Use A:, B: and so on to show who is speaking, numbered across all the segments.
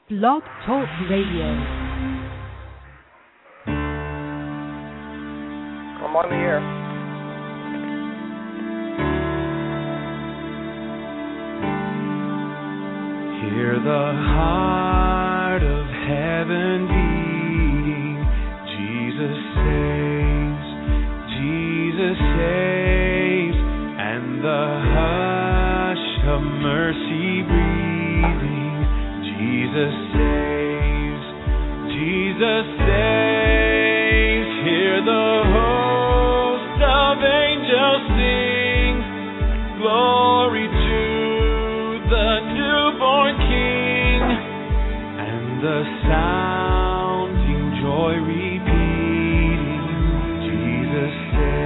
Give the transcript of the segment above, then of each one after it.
A: Blog Talk Radio.
B: I'm on the air.
C: Hear the heart of heaven beating. Jesus saves, Jesus saves, and the hush of mercy breathing. Jesus saves, Jesus saves. Hear the host of angels sing, glory to the newborn King, and the sounding joy repeating, Jesus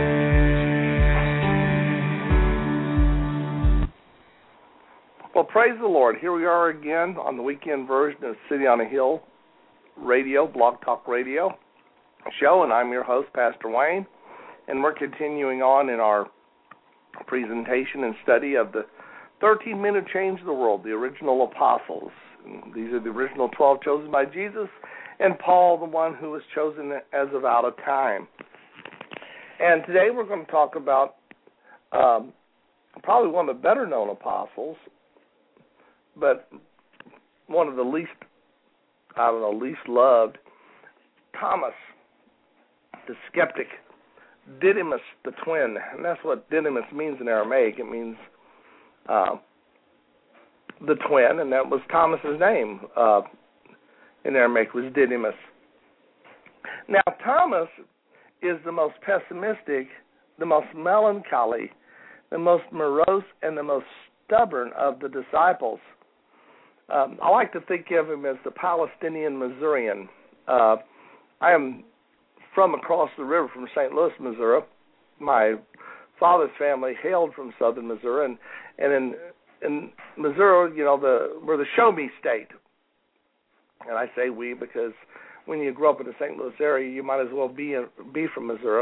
C: saves.
B: Well, praise the Lord. Here we are again on the weekend version of City on a Hill Radio, Blog Talk Radio show, and I'm your host, Pastor Wayne, and we're continuing on in our presentation and study of the 13-minute change of the world, the original apostles. And these are the original 12 chosen by Jesus, and Paul, the one who was chosen as of out of time. And today we're going to talk about probably one of the better-known apostles, but one of the least loved, Thomas, the skeptic, Didymus, the twin. And that's what Didymus means in Aramaic. It means the twin, and that was Thomas's name in Aramaic, was Didymus. Now, Thomas is the most pessimistic, the most melancholy, the most morose, and the most stubborn of the disciples. I like to think of him as the Palestinian Missourian. I am from across the river from St. Louis, Missouri. My father's family hailed from southern Missouri, and in Missouri, you know, we're the show me state. And I say we because when you grow up in the St. Louis area, you might as well be from Missouri,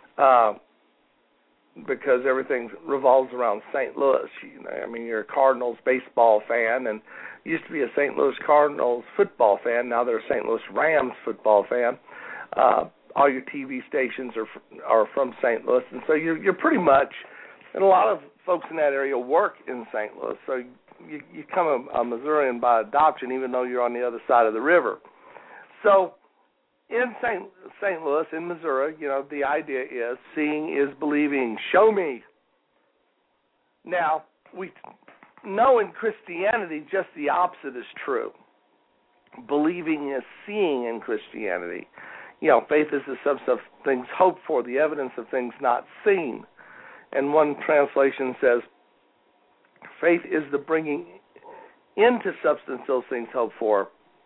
B: because everything revolves around St. Louis. You know, I mean, you're a Cardinals baseball fan, and used to be a St. Louis Cardinals football fan. Now they're a St. Louis Rams football fan. All your TV stations are from St. Louis, and so you're pretty much, and a lot of folks in that area work in St. Louis, so you become a Missourian by adoption, even though you're on the other side of the river. So in St. Louis, in Missouri, you know, the idea is seeing is believing. Show me. Now, we know in Christianity just the opposite is true. Believing is seeing in Christianity. You know, faith is the substance of things hoped for, the evidence of things not seen. And one translation says, faith is the bringing into substance those things hoped for,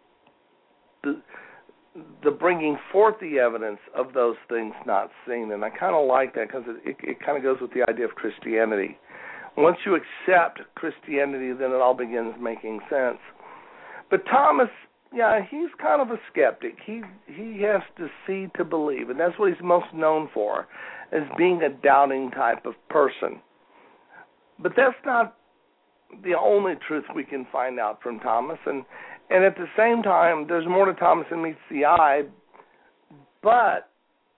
B: the bringing forth the evidence of those things not seen. And I kind of like that because it kind of goes with the idea of Christianity. Once you accept Christianity, then it all begins making sense. But Thomas, yeah, he's kind of a skeptic. He has to see to believe, and that's what he's most known for, as being a doubting type of person. But that's not the only truth we can find out from Thomas, and at the same time, there's more to Thomas than meets the eye, but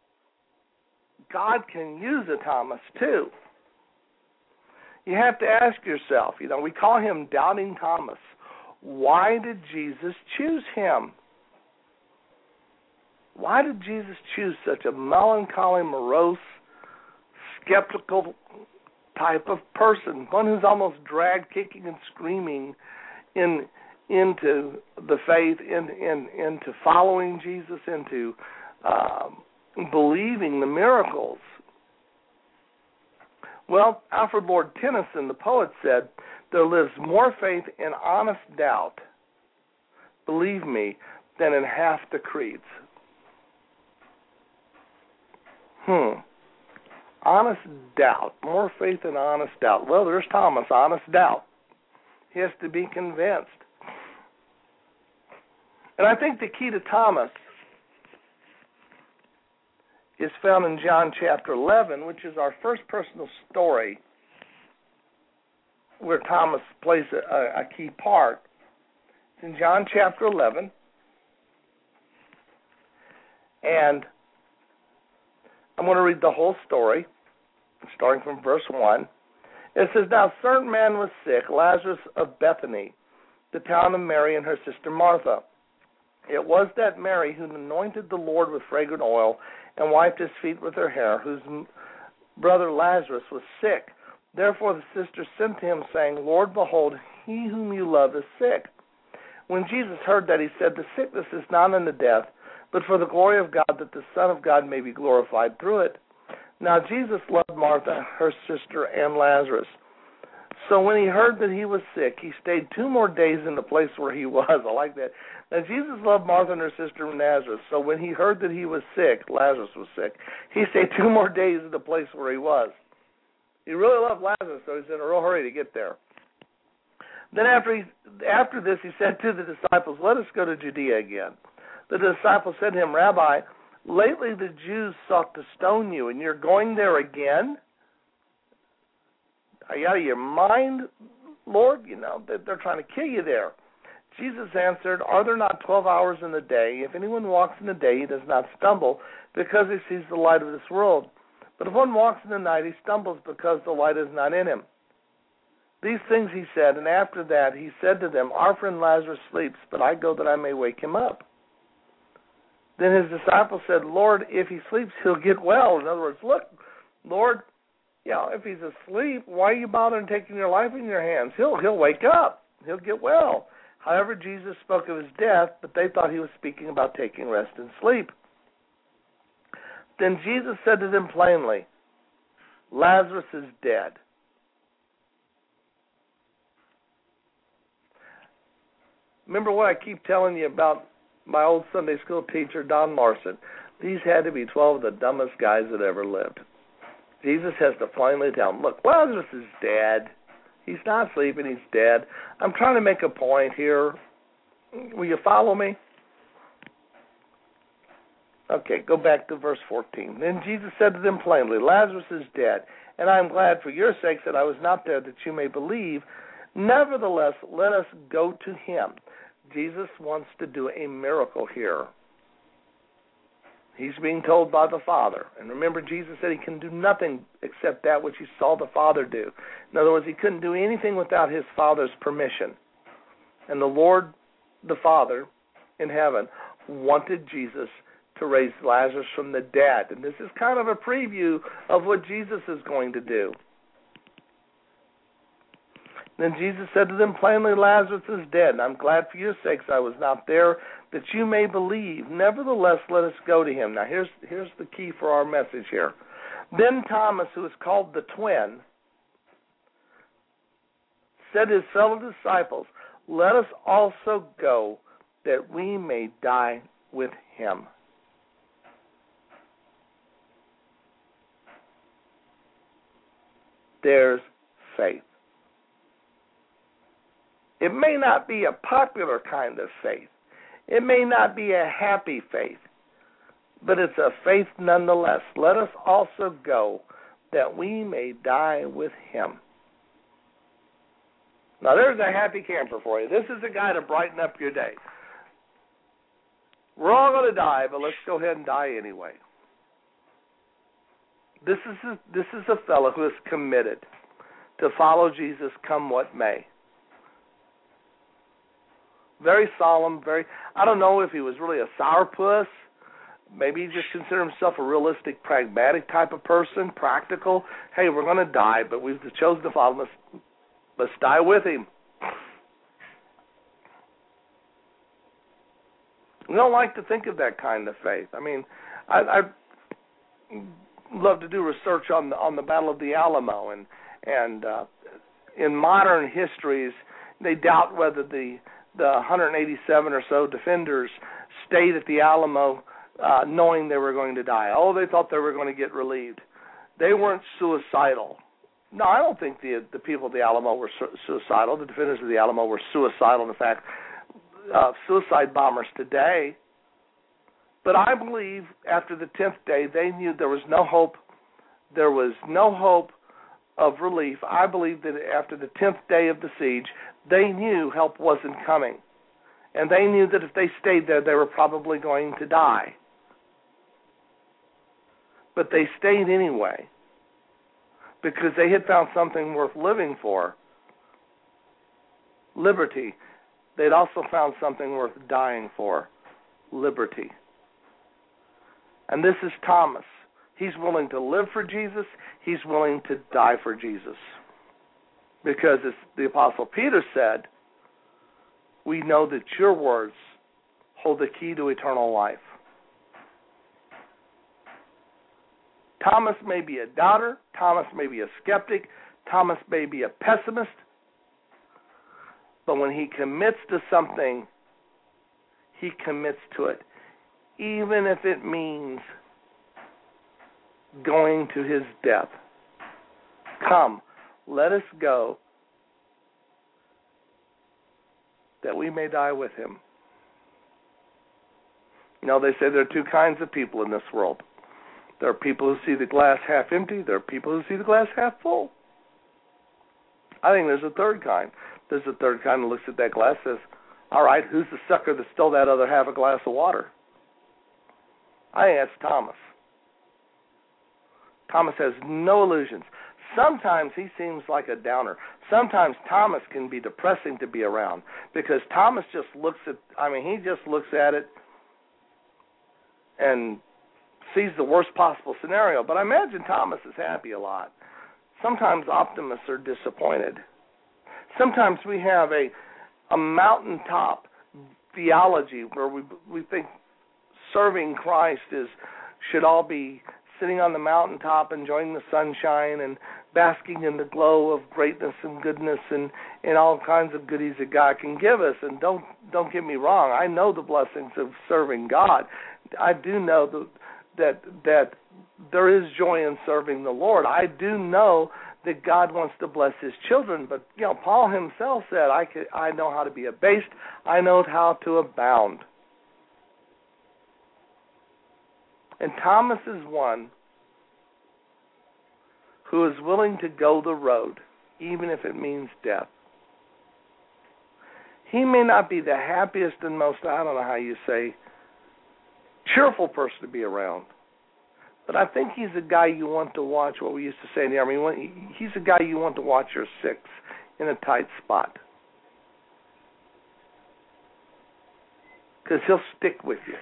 B: God can use a Thomas too. You have to ask yourself, you know, we call him Doubting Thomas. Why did Jesus choose him? Why did Jesus choose such a melancholy, morose, skeptical type of person, one who's almost dragged kicking and screaming into the faith, into following Jesus, into believing the miracles? Well, Alfred Lord Tennyson, the poet, said, there lives more faith in honest doubt, believe me, than in half the creeds. Honest doubt, more faith in honest doubt. Well, there's Thomas, honest doubt. He has to be convinced. And I think the key to Thomas is found in John chapter 11, which is our first personal story where Thomas plays a key part. It's in John chapter 11. And I'm going to read the whole story, starting from verse 1. It says, Now a certain man was sick, Lazarus of Bethany, the town of Mary and her sister Martha. It was that Mary who anointed the Lord with fragrant oil and wiped his feet with her hair, whose brother Lazarus was sick. Therefore the sister sent to him, saying, Lord, behold, he whom you love is sick. When Jesus heard that, he said, The sickness is not unto death, but for the glory of God, that the Son of God may be glorified through it. Now Jesus loved Martha, her sister, and Lazarus. So when he heard that he was sick, he stayed 2 more days in the place where he was. I like that. Now Jesus loved Martha and her sister and Lazarus. So when he heard that he was sick, Lazarus was sick, he stayed 2 more days in the place where he was. He really loved Lazarus, so he's in a real hurry to get there. Then after this, he said to the disciples, Let us go to Judea again. The disciples said to him, Rabbi, lately the Jews sought to stone you, and you're going there again? Are you out of your mind, Lord? You know, they're trying to kill you there. Jesus answered, Are there not 12 hours in the day? If anyone walks in the day, he does not stumble, because he sees the light of this world. But if one walks in the night, he stumbles, because the light is not in him. These things he said, and after that he said to them, Our friend Lazarus sleeps, but I go that I may wake him up. Then his disciples said, Lord, if he sleeps, he'll get well. In other words, look, Lord, if he's asleep, why are you bothering taking your life in your hands? He'll wake up. He'll get well. However, Jesus spoke of his death, but they thought he was speaking about taking rest and sleep. Then Jesus said to them plainly, Lazarus is dead. Remember what I keep telling you about my old Sunday school teacher, Don Larson? These had to be 12 of the dumbest guys that ever lived. Jesus has to plainly tell them, look, Lazarus is dead. He's not sleeping, he's dead. I'm trying to make a point here. Will you follow me? Okay, go back to verse 14. Then Jesus said to them plainly, Lazarus is dead, and I am glad for your sakes that I was not there, that you may believe. Nevertheless, let us go to him. Jesus wants to do a miracle here. He's being told by the Father. And remember, Jesus said he can do nothing except that which he saw the Father do. In other words, he couldn't do anything without his Father's permission. And the Lord, the Father in heaven, wanted Jesus to raise Lazarus from the dead. And this is kind of a preview of what Jesus is going to do. Then Jesus said to them plainly, Lazarus is dead, and I'm glad for your sakes I was not there, that you may believe. Nevertheless, let us go to him. Now, here's the key for our message here. Then Thomas, who is called the twin, said to his fellow disciples, Let us also go, that we may die with him. There's faith. It may not be a popular kind of faith. It may not be a happy faith, but it's a faith nonetheless. Let us also go that we may die with him. Now there's a happy camper for you. This is a guy to brighten up your day. We're all going to die, but let's go ahead and die anyway. This is a fellow who is committed to follow Jesus come what may. Very solemn, I don't know if he was really a sourpuss. Maybe he just considered himself a realistic, pragmatic type of person, practical. Hey, we're going to die, but we've chosen to follow him. Let's die with him. We don't like to think of that kind of faith. I mean, I love to do research on the Battle of the Alamo, and in modern histories, they doubt whether the 187 or so defenders stayed at the Alamo knowing they were going to die. Oh, they thought they were going to get relieved. They weren't suicidal. No, I don't think the people at the Alamo were suicidal. The defenders of the Alamo were suicidal. In fact, suicide bombers today. But I believe after the 10th day, they knew there was no hope. There was no hope of relief. I believe that after the 10th day of the siege, they knew help wasn't coming. And they knew that if they stayed there, they were probably going to die. But they stayed anyway because they had found something worth living for, liberty. They'd also found something worth dying for, liberty. And this is Thomas. He's willing to live for Jesus. He's willing to die for Jesus. Because as the Apostle Peter said, we know that your words hold the key to eternal life. Thomas may be a doubter. Thomas may be a skeptic. Thomas may be a pessimist. But when he commits to something, he commits to it, even if it means going to his death. Come, let us go, that we may die with him. You know, they say there are two kinds of people in this world. There are people who see the glass half empty. There are people who see the glass half full. I think there's a third kind. There's a third kind that looks at that glass and says, all right, who's the sucker that stole that other half a glass of water? I think that's Thomas. Thomas has no illusions. Sometimes he seems like a downer. Sometimes Thomas can be depressing to be around because Thomas just looks at, he just looks at it and sees the worst possible scenario. But I imagine Thomas is happy a lot. Sometimes optimists are disappointed. Sometimes we have a mountaintop theology where we think serving Christ should all be sitting on the mountaintop enjoying the sunshine and basking in the glow of greatness and goodness and all kinds of goodies that God can give us. And don't get me wrong, I know the blessings of serving God. I do know that there is joy in serving the Lord. I do know that God wants to bless his children, but Paul himself said, I know how to be abased, I know how to abound. And Thomas is one who is willing to go the road, even if it means death. He may not be the happiest and most, I don't know how you say, cheerful person to be around, but I think he's a guy you want to watch, what we used to say in the Army, he's a guy you want to watch your six in a tight spot. Because he'll stick with you.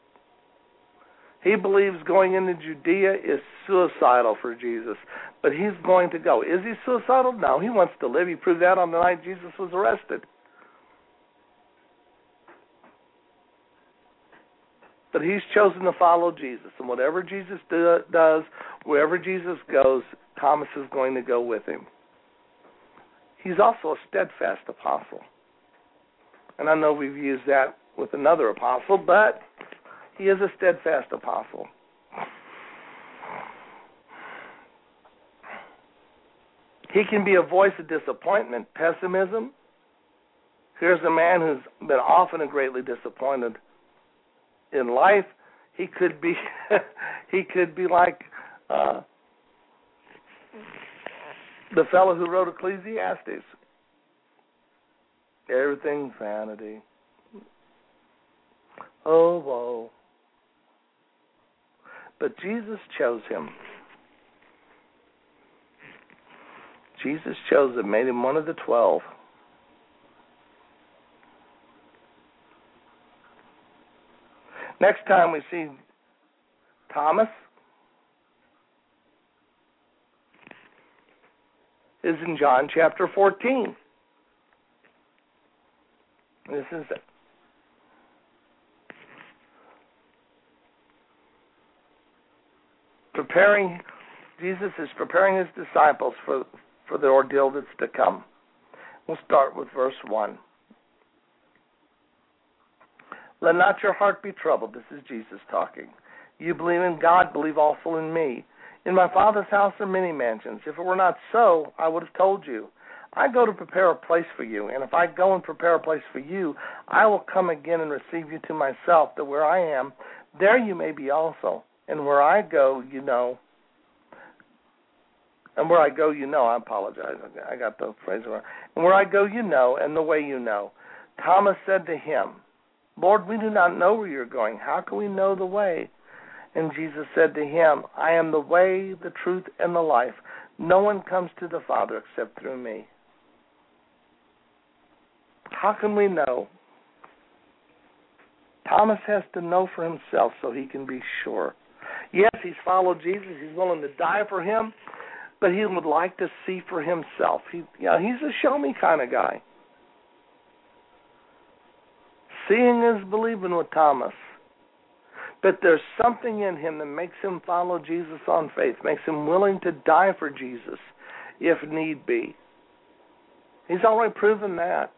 B: He believes going into Judea is suicidal for Jesus, but he's going to go. Is he suicidal? No, he wants to live. He proved that on the night Jesus was arrested. But he's chosen to follow Jesus, and whatever Jesus does, wherever Jesus goes, Thomas is going to go with him. He's also a steadfast apostle. And I know we've used that with another apostle, but he is a steadfast apostle. He can be a voice of disappointment, pessimism. Here's a man who's been often and greatly disappointed in life. He could be like the fellow who wrote Ecclesiastes. Everything's vanity. Oh, woe. But Jesus chose him. Jesus chose him, made him one of the 12. Next time we see Thomas is in John chapter 14. This is it. Jesus is preparing his disciples for the ordeal that's to come. We'll start with verse 1. Let not your heart be troubled. This is Jesus talking. You believe in God, believe also in me. In my Father's house are many mansions. If it were not so, I would have told you. I go to prepare a place for you, and if I go and prepare a place for you, I will come again and receive you to myself, that where I am, there you may be also. And where I go, you know. And where I go, you know. I apologize. I got the phrase wrong. And where I go, you know, and the way you know. Thomas said to him, Lord, we do not know where you're going. How can we know the way? And Jesus said to him, I am the way, the truth, and the life. No one comes to the Father except through me. How can we know? Thomas has to know for himself so he can be sure. Yes, he's followed Jesus. He's willing to die for him, but he would like to see for himself. He's a show-me kind of guy. Seeing is believing with Thomas. But there's something in him that makes him follow Jesus on faith, makes him willing to die for Jesus if need be. He's already proven that.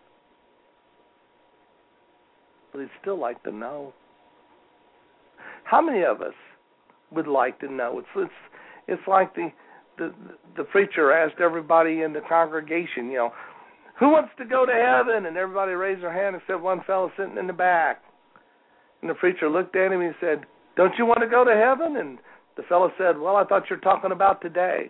B: But he'd still like to know. How many of us would like to know? It's like the preacher asked everybody in the congregation, who wants to go to heaven? And everybody raised their hand except one fellow sitting in the back. And the preacher looked at him and he said, don't you want to go to heaven? And the fellow said, well, I thought you were talking about today.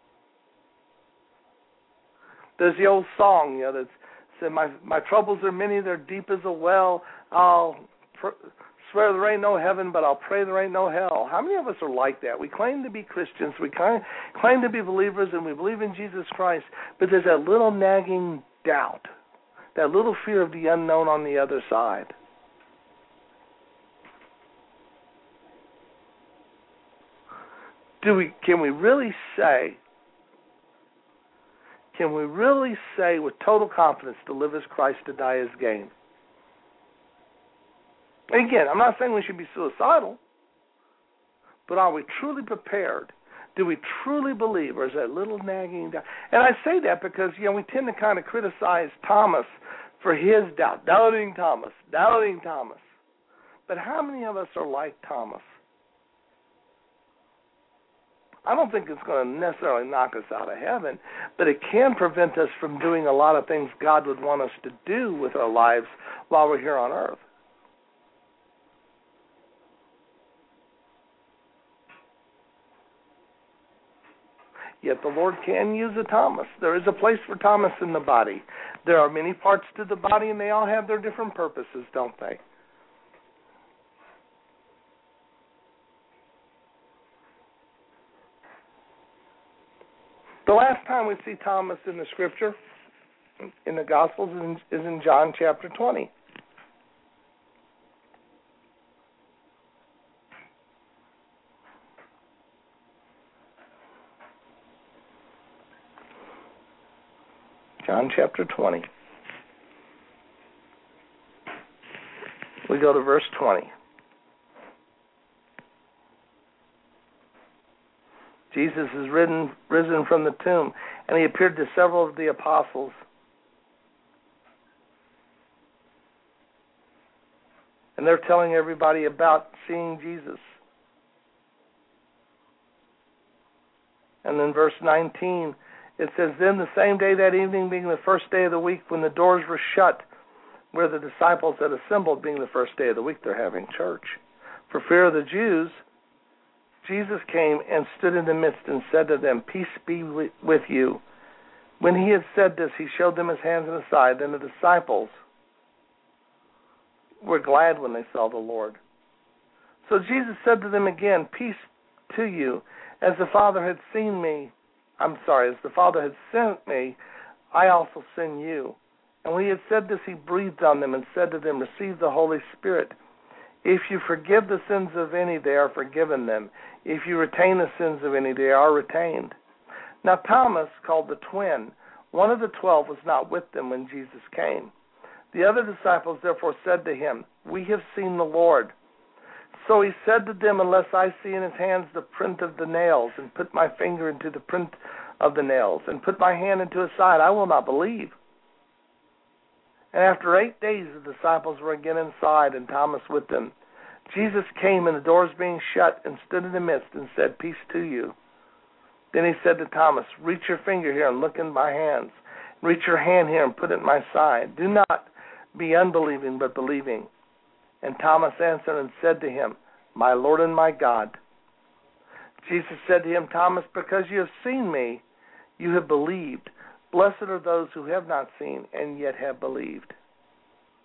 B: There's the old song, that said, my troubles are many, they're deep as a well. I'll swear there ain't no heaven, but I'll pray there ain't no hell. How many of us are like that? We claim to be Christians, we claim to be believers, and we believe in Jesus Christ, but there's that little nagging doubt, that little fear of the unknown on the other side. Can we really say with total confidence to live as Christ, to die as gain? Again, I'm not saying we should be suicidal, but are we truly prepared? Do we truly believe, or is that little nagging doubt? And I say that because, we tend to kind of criticize Thomas for his doubt, doubting Thomas. But how many of us are like Thomas? I don't think it's going to necessarily knock us out of heaven, but it can prevent us from doing a lot of things God would want us to do with our lives while we're here on earth. Yet the Lord can use a Thomas. There is a place for Thomas in the body. There are many parts to the body, and they all have their different purposes, don't they? The last time we see Thomas in the Scripture, in the Gospels, is in John chapter 20. John chapter 20. We go to verse 20. Jesus is risen from the tomb, and he appeared to several of the apostles. And they're telling everybody about seeing Jesus. And then verse 19, it says, Then the same day, that evening, being the first day of the week, when the doors were shut, where the disciples had assembled, being the first day of the week, they're having church, for fear of the Jews, Jesus came and stood in the midst and said to them, Peace be with you. When he had said this, he showed them his hands and his side. Then the disciples were glad when they saw the Lord. So Jesus said to them again, Peace to you. As the Father had sent me, I also send you. And when he had said this, he breathed on them and said to them, Receive the Holy Spirit. If you forgive the sins of any, they are forgiven them. If you retain the sins of any, they are retained. Now Thomas, called the twin, one of the 12, was not with them when Jesus came. The other disciples therefore said to him, We have seen the Lord. So he said to them, Unless I see in his hands the print of the nails, and put my finger into the print of the nails, and put my hand into his side, I will not believe. And after 8 days the disciples were again inside, and Thomas with them. Jesus came, and the doors being shut, and stood in the midst, and said, Peace to you. Then he said to Thomas, Reach your finger here, and look in my hands. Reach your hand here, and put it in my side. Do not be unbelieving, but believing. And Thomas answered and said to him, My Lord and my God. Jesus said to him, Thomas, because you have seen me, you have believed. Blessed are those who have not seen and yet have believed.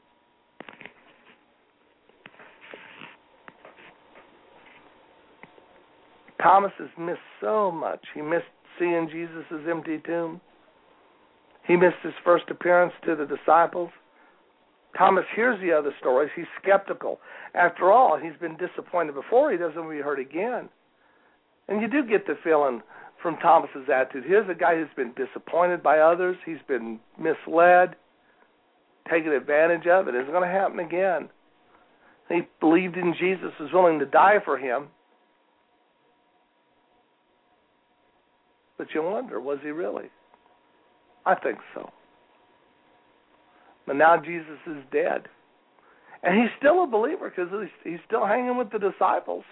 B: Thomas has missed so much. He missed seeing Jesus' empty tomb. He missed his first appearance to the disciples. Thomas hears the other stories. He's skeptical. After all, he's been disappointed before. He doesn't want to be hurt again. And you do get the feeling from Thomas's attitude. Here's a guy who's been disappointed by others. He's been misled, taken advantage of. It isn't going to happen again. He believed in Jesus, was willing to die for him. But you wonder, was he really? I think so. But now Jesus is dead. And he's still a believer because he's still hanging with the disciples.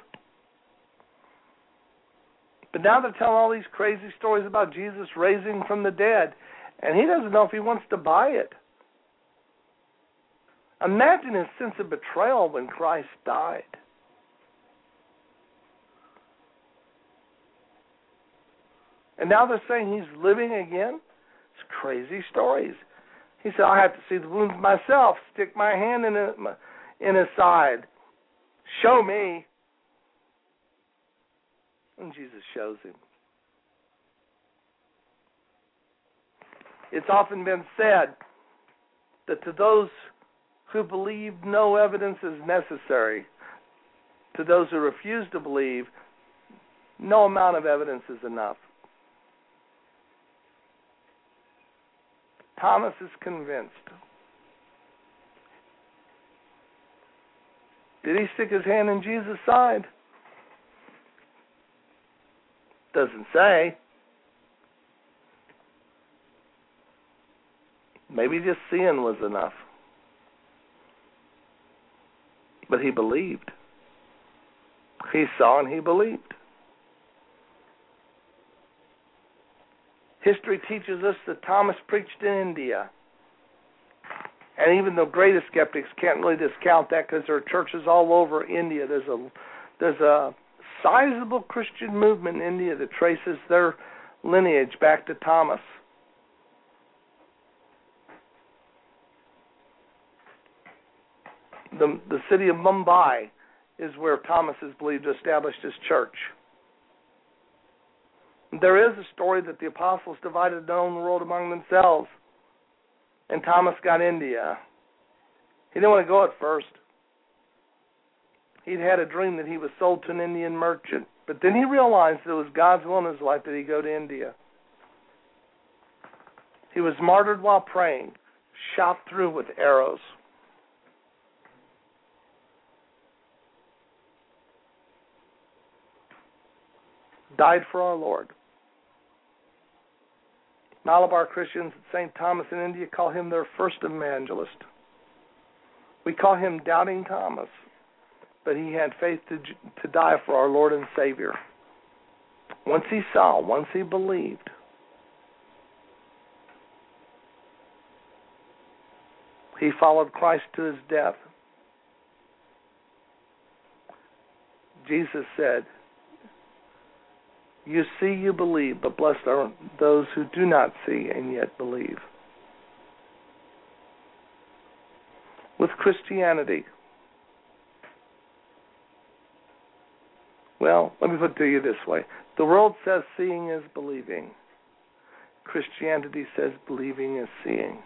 B: But now they're telling all these crazy stories about Jesus raising from the dead. And he doesn't know if he wants to buy it. Imagine his sense of betrayal when Christ died. And now they're saying he's living again? It's crazy stories. He said, I have to see the wounds myself, stick my hand in his side. Show me. And Jesus shows him. It's often been said that to those who believe, no evidence is necessary. To those who refuse to believe, no amount of evidence is enough. Thomas is convinced. Did he stick his hand in Jesus' side? Doesn't say. Maybe just seeing was enough. But he believed. He saw and he believed. History teaches us that Thomas preached in India. And even the greatest skeptics can't really discount that because there are churches all over India. There's a sizable Christian movement in India that traces their lineage back to Thomas. The city of Mumbai is where Thomas is believed to establish his church. There is a story that the apostles divided their own world among themselves, and Thomas got India. He didn't want to go at first. He'd had a dream that he was sold to an Indian merchant, but then he realized it was God's will in his life that he go to India. He was martyred while praying, shot through with arrows. Died for our Lord. Malabar Christians at St. Thomas in India call him their first evangelist. We call him Doubting Thomas, but he had faith to die for our Lord and Savior. Once he saw, once he believed. He followed Christ to his death. Jesus said, "You see, you believe, but blessed are those who do not see and yet believe." With Christianity, well, let me put it to you this way. The world says seeing is believing. Christianity says believing is seeing.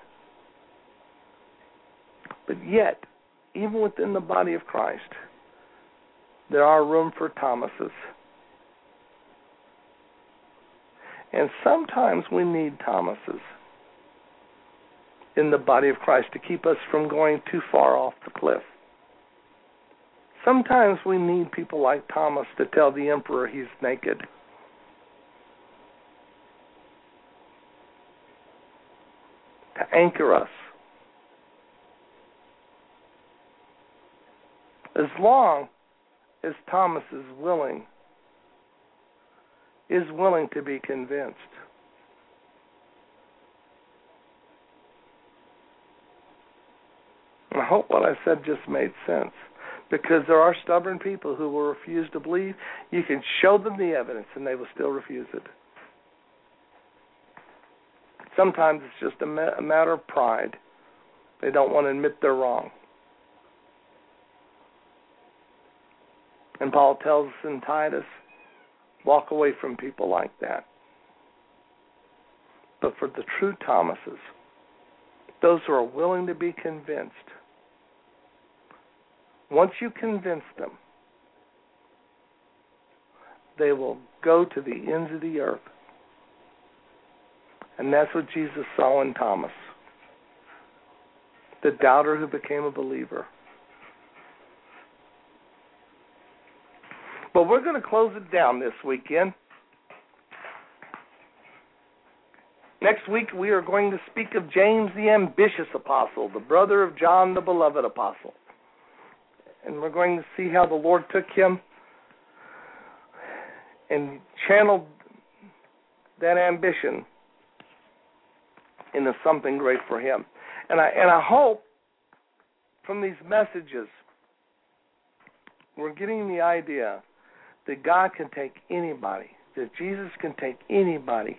B: But yet, even within the body of Christ, there are room for Thomases. And sometimes we need Thomases in the body of Christ to keep us from going too far off the cliff. Sometimes we need people like Thomas to tell the emperor he's naked. To anchor us. As long as Thomas is willing to be convinced. And I hope what I said just made sense, because there are stubborn people who will refuse to believe. You can show them the evidence and they will still refuse it. Sometimes it's just a matter of pride. They don't want to admit they're wrong. And Paul tells us in Titus, walk away from people like that. But for the true Thomases, those who are willing to be convinced, once you convince them, they will go to the ends of the earth. And that's what Jesus saw in Thomas, the doubter who became a believer. But we're going to close it down this weekend. Next week we are going to speak of James the ambitious apostle, the brother of John the beloved apostle. And we're going to see how the Lord took him and channeled that ambition into something great for him. And I hope from these messages we're getting the idea that God can take anybody, that Jesus can take anybody,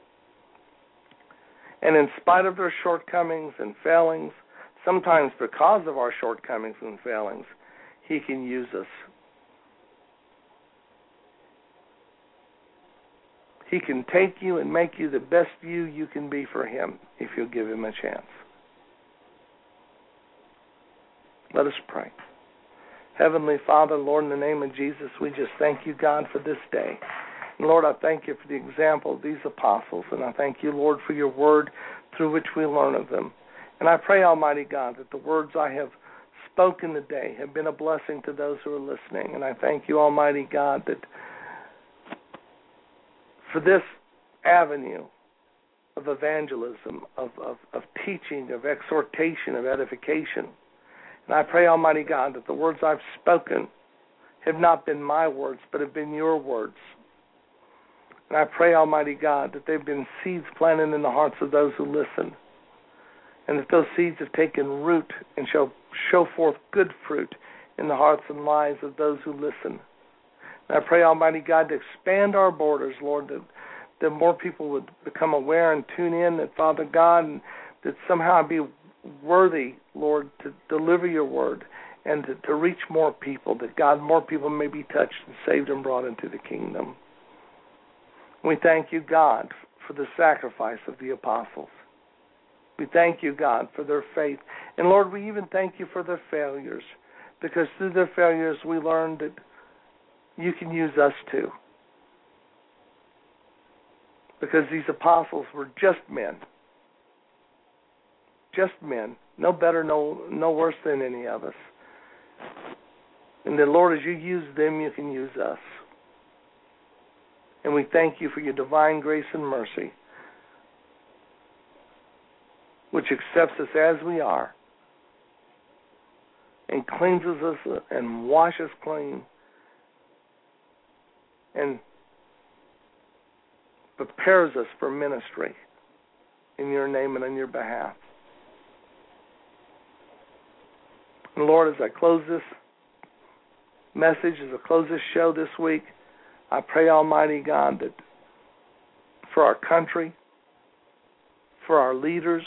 B: and in spite of their shortcomings and failings, sometimes because of our shortcomings and failings, He can use us. He can take you and make you the best you can be for Him if you'll give Him a chance. Let us pray. Heavenly Father, Lord, in the name of Jesus, we just thank you, God, for this day. And Lord, I thank you for the example of these apostles, and I thank you, Lord, for your word through which we learn of them. And I pray, Almighty God, that the words I have spoken today have been a blessing to those who are listening. And I thank you, Almighty God, that for this avenue of evangelism, of teaching, of exhortation, of edification. And I pray, Almighty God, that the words I've spoken have not been my words, but have been your words. And I pray, Almighty God, that they've been seeds planted in the hearts of those who listen, and that those seeds have taken root and shall show forth good fruit in the hearts and lives of those who listen. And I pray, Almighty God, to expand our borders, Lord, that more people would become aware and tune in, that, Father God, and that somehow I'd be worthy, Lord, to deliver your word and to reach more people, that, God, more people may be touched and saved and brought into the kingdom. We thank you, God, for the sacrifice of the apostles. We thank you, God, for their faith. And, Lord, we even thank you for their failures, because through their failures we learned that you can use us too. Because these apostles were just men. Just men. No better, no worse than any of us. And then, Lord, as you use them, you can use us. And we thank you for your divine grace and mercy, which accepts us as we are and cleanses us and washes clean and prepares us for ministry in your name and on your behalf. And Lord, as I close this message, as I close this show this week, I pray, Almighty God, that for our country, for our leaders,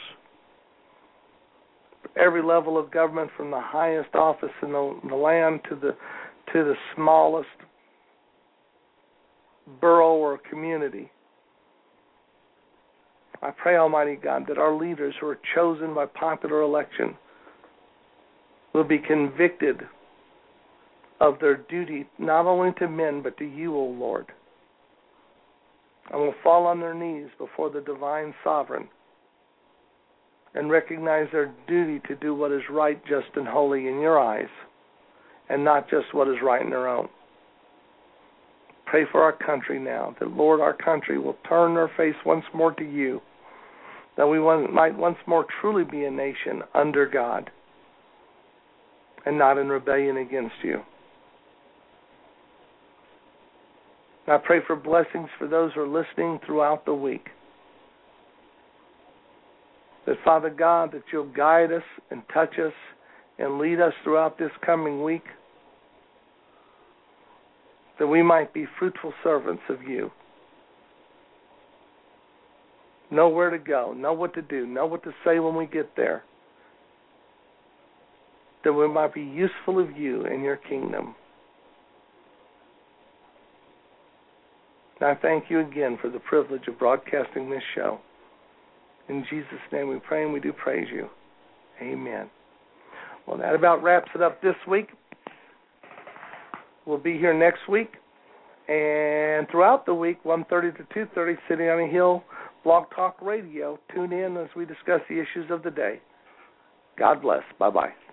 B: for every level of government, from the highest office in the land to the smallest borough or community, I pray, Almighty God, that our leaders who are chosen by popular election will be convicted of their duty not only to men but to you, O Lord, and will fall on their knees before the divine sovereign and recognize their duty to do what is right, just, and holy in your eyes, and not just what is right in their own. Pray for our country now, that, Lord, our country will turn their face once more to you, that we might once more truly be a nation under God and not in rebellion against you. And I pray for blessings for those who are listening throughout the week. That, Father God, that you'll guide us and touch us and lead us throughout this coming week, that we might be fruitful servants of you. Know where to go, know what to do, know what to say when we get there, that we might be useful of you in your kingdom. And I thank you again for the privilege of broadcasting this show. In Jesus' name we pray and we do praise you. Amen. Well, that about wraps it up this week. We'll be here next week. And throughout the week, 1:30 to 2:30, City on a Hill, Blog Talk Radio. Tune in as we discuss the issues of the day. God bless. Bye-bye.